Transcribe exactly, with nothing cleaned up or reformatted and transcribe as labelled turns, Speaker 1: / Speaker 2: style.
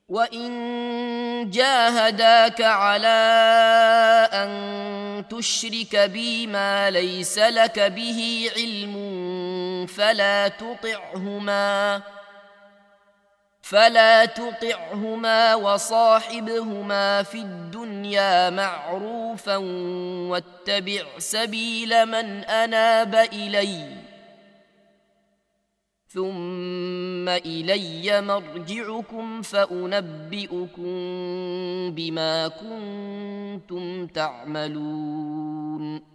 Speaker 1: وإن جاهداك على أن تشرك بي ما ليس لك به علم فلا تطعهما فلا تطعهما وصاحبهما في الدنيا معروفا واتبع سبيل من أناب إلي ثم إلي مرجعكم فأنبئكم بما كنتم تعملون